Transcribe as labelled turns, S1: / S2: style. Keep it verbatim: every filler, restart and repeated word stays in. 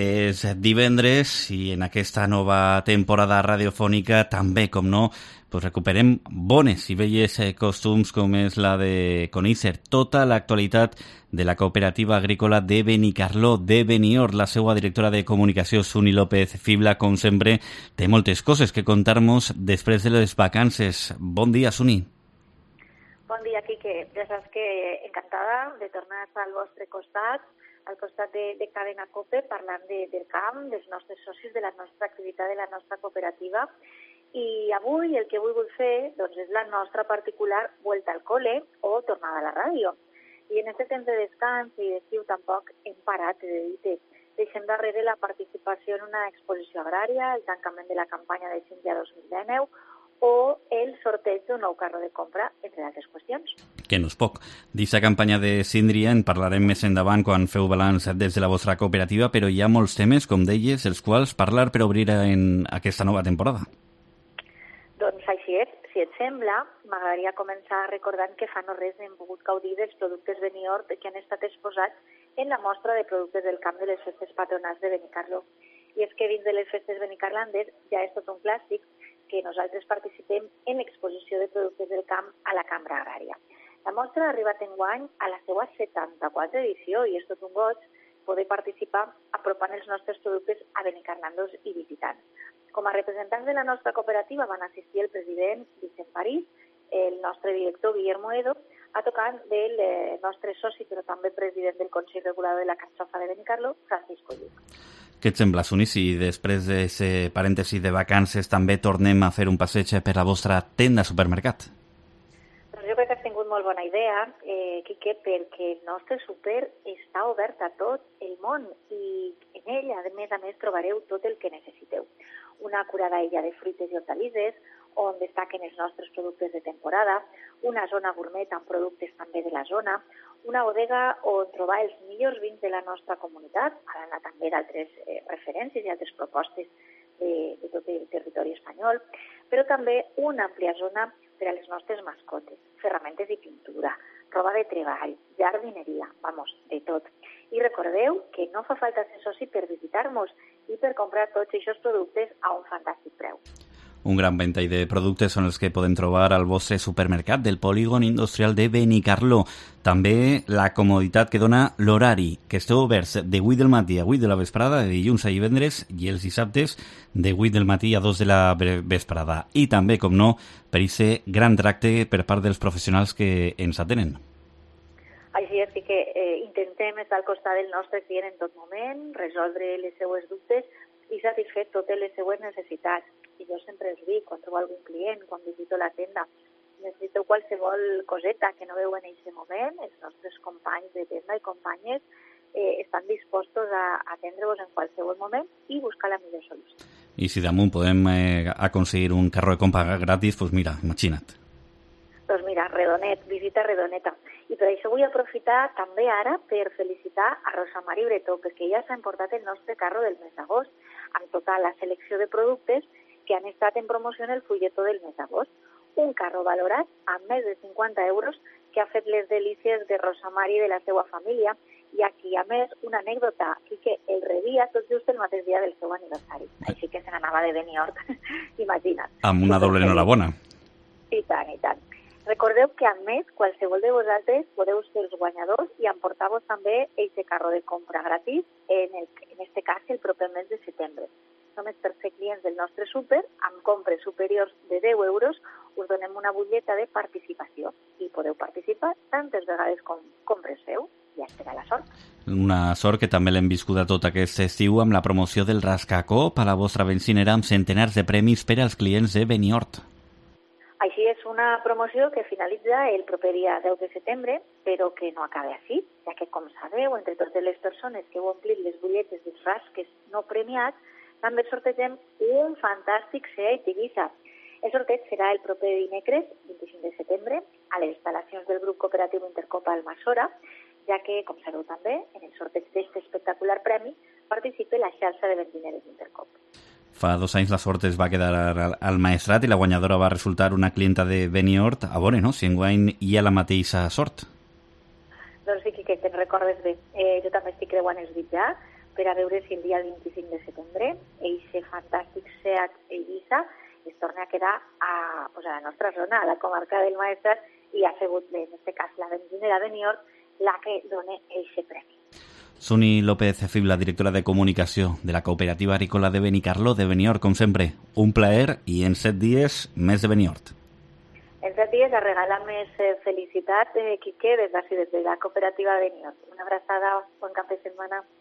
S1: És divendres i en aquesta nova temporada radiofònica també, com no, pues recuperem bones i velles costums com és la de conèixer tota l'actualitat de la cooperativa agrícola de Benicarló, de Beniort. La seva directora de comunicació, Suni López Fibla, com sempre, té moltes coses que contar-nos després de les vacances. Bon dia, Suni.
S2: Bon dia, Quique. Ja saps que encantada de tornar al vostre costat, al costat de, de Cadena Cope, parlant de, del camp, dels nostres socis, de la nostra activitat, de la nostra cooperativa. I avui el que avui vull fer doncs, és la nostra particular vuelta al cole o tornada a la ràdio. I en aquest temps de descans i d'estiu tampoc hem parat, he de dir, deixem darrere la participació en una exposició agrària, el tancament de la campanya de Síndria dos mil dinou o el sorteig d'un nou carro de compra, entre altres qüestions.
S1: Que no és poc. D'aquesta campanya de Síndria en parlarem més endavant quan feu balanç des de la vostra cooperativa, però hi ha molts temes, com deies, els quals parlar per obrir en aquesta nova temporada.
S2: Doncs així és. Si et sembla, m'agradaria començar recordant que fa no res hem pogut gaudir dels productes Beniort que han estat exposats en la mostra de productes del camp de les festes patronals de Benicarló. I és que dins de les festes benicarlandes ja és tot un clàssic que nosaltres participem en l'exposició de productes del camp a la Cambra Agrària. La mostra ha arribat enguany a la seva setanta-quatre edició i és tot un goig poder participar apropant els nostres productes a benicarlandos i visitants. Com a representants de la nostra cooperativa van assistir el president Vicent París, el nostre director Guillermo Edo, a tocar del nostre soci, però també president del Consell Regulador de la Carxofa de Benicarló, Francisco Lluc.
S1: Què et sembla, Suni, si després d'aquest parèntesi de vacances també tornem a fer un passeig per la vostra tenda supermercat?
S2: Doncs jo crec que has tingut molt bona idea, eh, Quique, perquè el nostre súper està obert a tot el món i en ell, a més a més, trobareu tot el que necessiteu. Una acurada illa de fruites i hortalisses, on destaquen els nostres productes de temporada, una zona gourmet amb productes també de la zona, una bodega on trobar els millors vins de la nostra comunitat, a banda també d'altres eh, referències i altres propostes de, de tot el territori espanyol, però també una àmplia zona per a les nostres mascotes, ferramentes i pintura, roba de treball, jardineria, vamos, de tot. I recordeu que no fa falta ser soci per visitar-nos i per comprar tots aquests productes a un fantàstic preu.
S1: Un gran ventall de productes són els que podem trobar al vostre supermercat del polígon industrial de Benicarló. També la comoditat que dona l'horari, que esteu oberts de vuit del matí a vuit de la vesprada, de dilluns a divendres, i els dissabtes de vuit del matí a dos de la vesprada. I també, com no, per aquest gran tracte per part dels professionals que ens atenen.
S2: Així és que eh, intentem estar al costat del nostre client en tot moment, resoldre les seues dubtes i satisfer totes les seues necessitats. I jo sempre els dic, quan trobo algun client, quan visito la tenda, necessiteu qualsevol coseta que no veu en aquest moment, els nostres companys de tenda i companyes eh, estan dispostos a atendre-vos en qualsevol moment i buscar la millor solució.
S1: I si damunt podem eh, aconseguir un carro de compra gratis, doncs mira, imagina't.
S2: Doncs mira, Redonet, visita Redoneta. I per això vull aprofitar també ara per felicitar a Rosa Mari Bretó, perquè ja s'ha emportat el nostre carro del mes d'agost, amb tota la selecció de productes que han estat en promoció en el fulletó del mes d'agost. Un carro valorat amb més de cinquanta euros que ha fet les delícies de Rosa Mari i de la seva família, i aquí, a més, una anècdota, que el rebia tot just el mateix dia del seu aniversari. Així que se n'anava de Beniort, imagina't.
S1: Amb una doble enhorabona. I
S2: tant, i tant. Recordeu que, a més, qualsevol de vosaltres podeu ser els guanyadors i emportar-vos també aquest carro de compra gratis, en, el, en este cas, el proper mes de setembre. Només per ser clients del nostre súper, amb compres superiors de deu euros, us donem una butlleta de participació i podeu participar tantes vegades com compres feu i esperar la sort.
S1: Una sort que també l'hem viscut a tot aquest estiu amb la promoció del Rascacop a la vostra benzinera amb centenars de premis per als clients de Beniort.
S2: Així és una promoció que finalitza el proper dia deu de setembre, però que no acaba així, ja que, com sabeu, entre totes les persones que heu omplit les butlletes dels rasques no premiats, també sortegem un fantàstic Seat Ibiza. El sorteig serà el proper dimecres, vint-i-cinc de setembre, a les instal·lacions del grup cooperatiu Intercopa Almassora, ja que, com sabeu també, en el sorteig d'aquest espectacular premi participa la xarxa de benzineres Intercopa.
S1: Fa dos anys la sort es va quedar al Maestrat i la guanyadora va resultar una clienta de Beniort. A veure, no? Si enguany hi ha la mateixa sort.
S2: Doncs sí que te'n recordes bé. Eh, jo també estic creuant els dits ja. per a veure si el dia vint-i-cinc de setembre eixe fantàstic Seat Eivissa es torna a quedar a, pues a la nostra zona, a la comarca del Maestrat, i ha sigut, en aquest cas, la benzinera de Niort la que dona eixe premi.
S1: Suni López Fibla, directora de comunicació de la Cooperativa Agrícola de Benicarló de Beniort, com sempre, un plaer, i en set dies més de Beniort.
S2: En set dies a regalar més eh, felicitat, eh, Quique, des d'ací, des de la Cooperativa de Beniort. Una abraçada, bon cap de setmana.